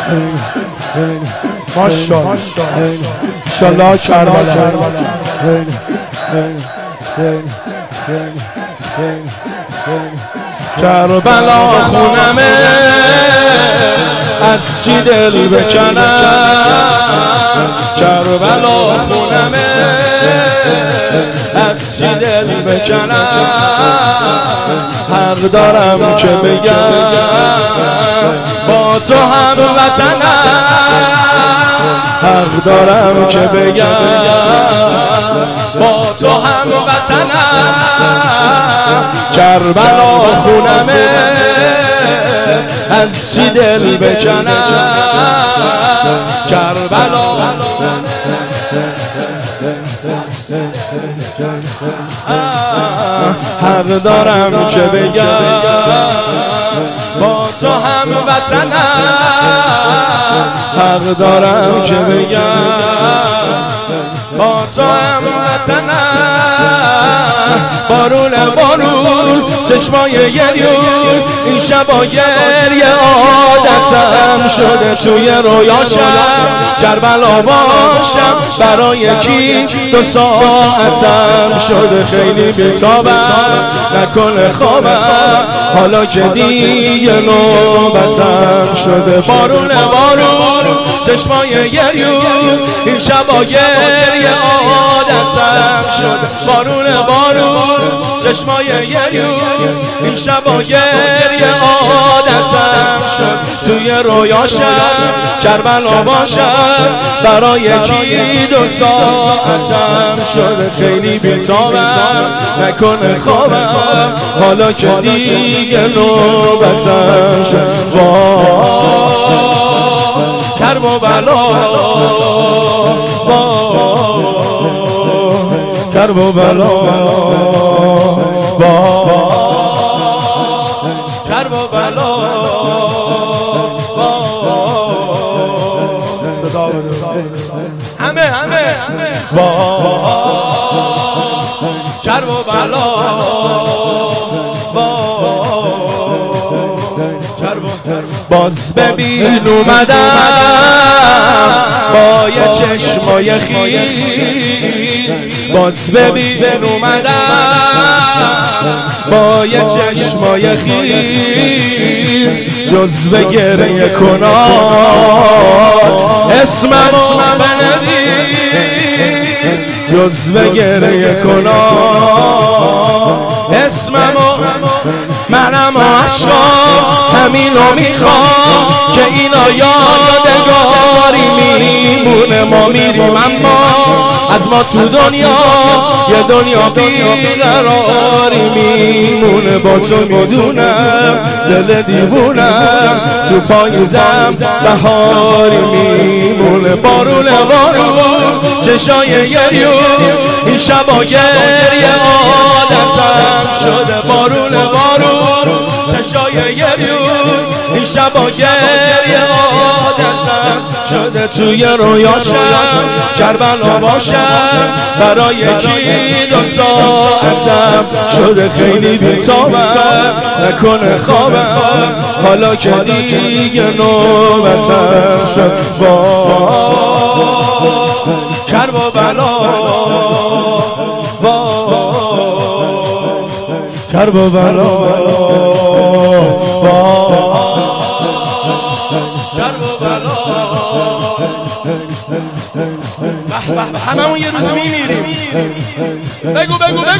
ماشاءالله انشالله کربلا کربلا خونمه از چی دل بکنم کربلا خونمه از چی دل بکنم حق دارم که بگم با تو هم وطنم حق دارم که بگم با تو هم وطنم کربلا خونمه از چی دل بکنم کربلا حق دارم که بگم با تو هم وطنم حق دارم که بگم با تو هم وطنم بارون چشمای گریون این شبا گریه عادتم شده توی رویاشم کربلا باشم برای کی 2 ساعتم شده خیلی بیتابم نکنه خوابم حالا که دیگه نوبتم شده بارون چشمای گریون این شبا گریه عادتم شده بارون چشمای گریون این شبا گریه عادتم شد توی رویاشم کربلا باشم برای کی 2 ساعتم شده خیلی بیتابم نکنه خوابم حالا که دیگه نوبتم شد کربلا کربلا کربلا صدا همه کربلا باز ببین اومدم با یه چشمای خیز باز ببین اومدم با یه چشمای خیز جزو گریه کنان اسممو بنویس جزو گریه کنان اسممو منم عشقا همینو میخوام که اینا یادگاری میمونه ما میریم اما از ما تو دنیا یه دنیا بیقراری میمونه با تو میدونم دل دیوونم تو پاییزم بهاری میمونه بارون چشای گریون این شبا گریه عادتم شده بارون چشای گریون این شبا گریه عادتم شده توی رویاشم کربلا باشم برای کی 2 ساعتم شده خیلی بیتابم نکنه خوابم حالا که دیگه نوبتم شد کربلا کربلا هممون یه روز میمیریم بگو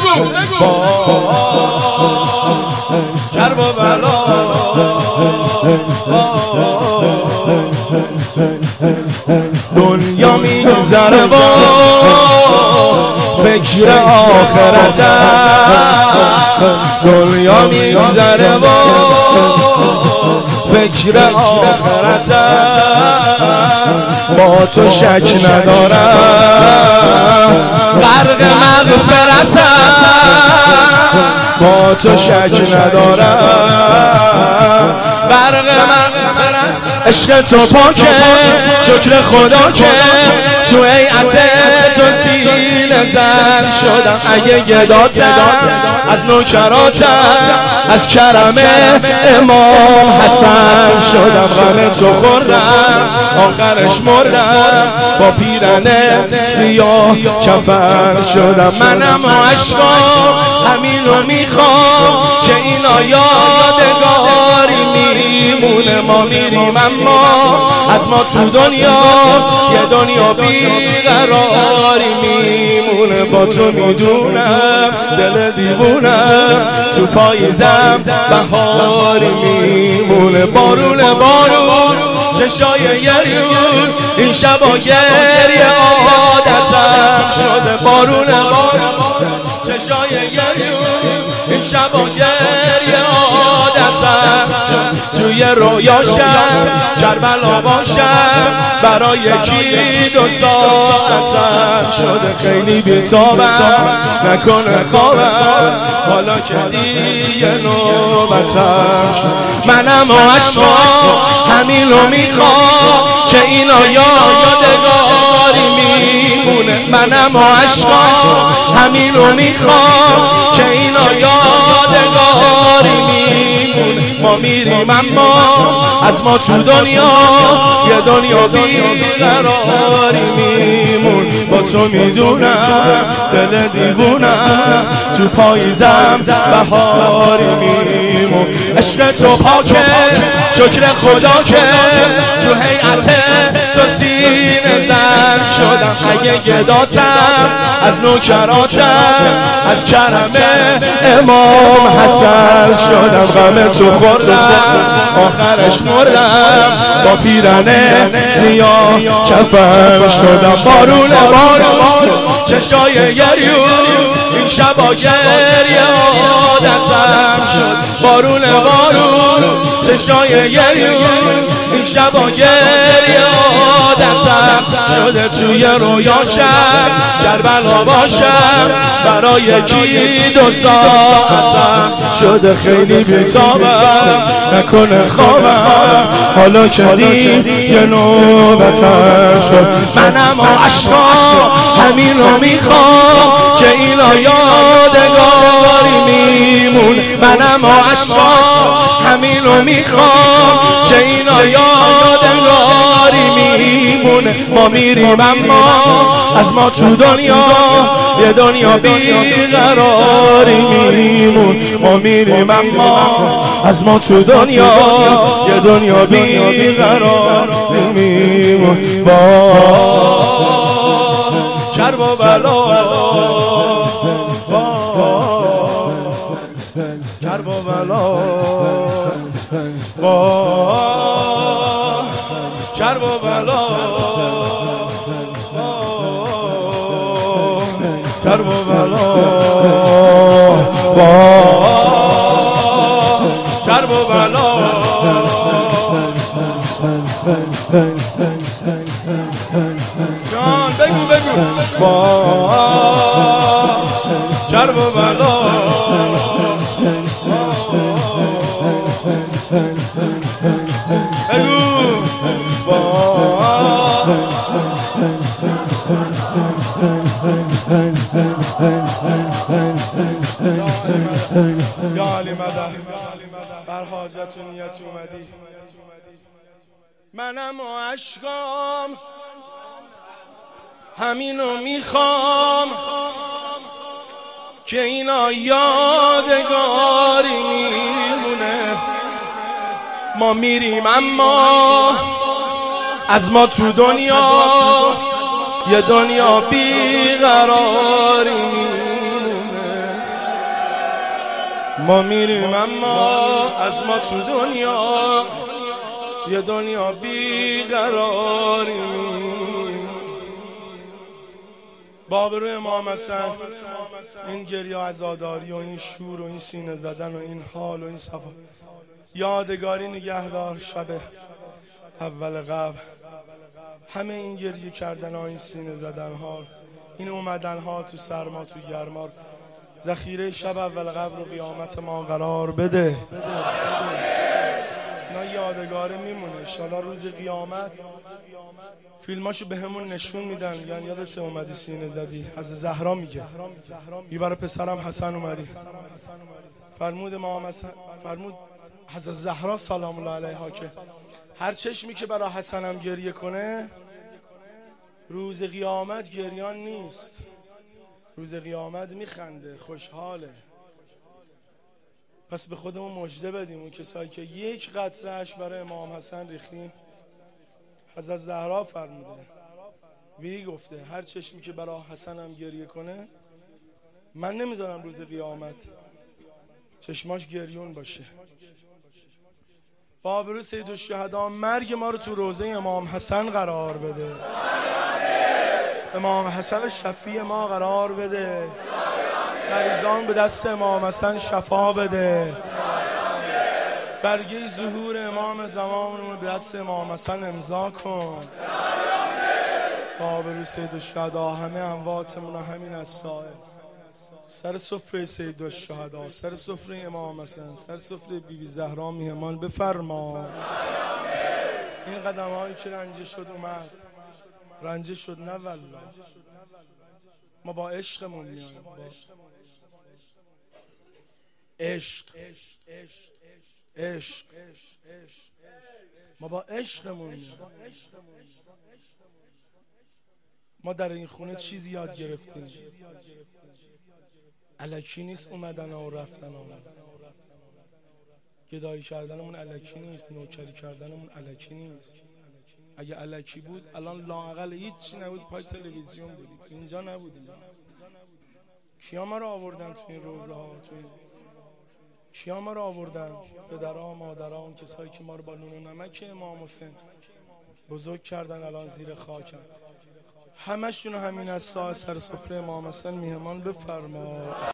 کربلا دنیا میگذره با فکر آخرتم دنیا میگذره با فکر آخرتم با تو شک ندارم غرق مغفرتم با تو شک ندارم غرق مغفرتم عشق تو پاکه شکر خدا که تو هیئت تو سینه زن شدم. اگه گداتم از نوکراتم از کرم امام حسن شدم. غم تو خوردم آخرش مردم با پیرنه سیاه کفن شدم. منم و عشقام همینو میخوام که اینا یادگاری میمونه. ما میریم اما از ما تو دنیا یه دنیا بیقراری میمونه. با تو میدونم دل دیوونم تو پاییزم بهاری میمونه. بارون بارون چشای گریون این شبا گریه عادتم شده. بارون بارون چشای گریون این شبا گریه عادتم شده. توی رویاشم کربلا باشم برای یکی 2 ساعتم شده. خیلی بیتابم نکنه خوابم حالا که دیگه نوبتم شد. منم و عشقام همینو میخوام که اینا یادگاری میمونه. منم و عشقام همینو میخوام که اینا یادگاری میمونه. ما میریم اما از ما تو دنیا یه دنیا بیقراری میمون. با تو میدونم دل دیوونم تو پاییزم بهاری میمون. عشق تو پاکه شکر خدا که تو هیئت تو سینه زن شدم. اگه گداتم از نوکراتم از کرم امام حسن شدم. غم تو خوردم آخرش مردم با پیرنه سیاه کفن شدم. بارون بارون چشای گریون این شبا گریه عادتم شد. بارون بارون چشای گریون این شبا گریه عادتم شده. توی رویاشم کربلا باشم برای یکی 2 ساعتم شده. خیلی بیتابم نکنه خوابم حالا که دیگه نوبتم شد. منم و عشقام همینو میخوام که اینا یادگاری میمون. منم و عشقام همینو میخوام که اینا یادگاری میمونه. ما میریم اما از ما تو دنیا یه دنیا بیقراری میمون. ما میریم اما از ما تو دنیا یه دنیا بیقراری میمون. با کرب و بلا کرب و بلا کرب و بلا کرب و بلا کرب و بلا جان بگو کرب و بلا یا علی مدد بر حاجت و نیت اومدی. منم و عشقام همینو میخوام که اینا یادگاری میمونه. ما میریم اما از ما تو دنیا یه دنیا بیقراری میمونه. ما میریم اما از ما تو دنیا یه دنیا بیقراری میمونه. بابروی امام حسن این گریه عزاداری و این شور و این سینه زدن و این حال و این صفا یادگاری نگهدار. شب اول قبر همه این گریه کردن ها، این سینه زدن ها، این اومدن ها تو سرما تو گرما، ذخیره شب اول قبر و قیامت ما قرار بده. اینا یادگاری میمونه. انشالله روز قیامت فیلماشو به همون نشون میدن. یعنی یادت اومدی سینه زدی از زهرا میگه برای پسرم حسن اومدی فرمود فرمود حضرت زهرا سلام الله علیها که هر چشمی که برای حسنم گریه کنه روز قیامت گریان نیست، روز قیامت میخنده، خوشحاله. پس به خودمون مژده بدیم اون کسایی که یک قطره اش برای امام حسن ریختیم. حضرت زهرا فرموده گفته هر چشمی که برای حسنم گریه کنه من نمیذارم روز قیامت چشماش گریون باشه. با آبرو سیدالشهدا مرگ ما رو تو روضه امام حسن قرار بده، امام حسن شفیع ما قرار بده، مریضان به دست امام حسن شفا بده، برگه ظهور امام زمان رو به دست امام حسن امضا کن. با آبرو سیدالشهدا همه امواتمون همین السائل سر سفره سیدالشهدا، سر سفره امام حسن، سر سفره بیبی زهرا میهمان بفرما. این قدم هایی که رنجه شد اومد، رنجه شد نه والله، ما با عشقمون میایم، با عشق عشق ما با عشقمون میایم. ما در این خونه چیزی یاد گرفتیم، الکی نیست اومدن و رفتن آمد. گدایی کردنمون الکی نیست، نوکری کردنمون الکی نیست. اگه الکی بود الان لااقل هیچی نبود، پای تلویزیون بودیم، اینجا نبودیم. کیا ما رو آوردن تو این روزه ها، کیا ما رو آوردن؟ پدرها، مادرها، اون کسایی که ما رو با نون و نمک امام حسین بزرگ کردن الان زیر خاکن، همشون همین از سر سفره امام حسن میهمان بفرما.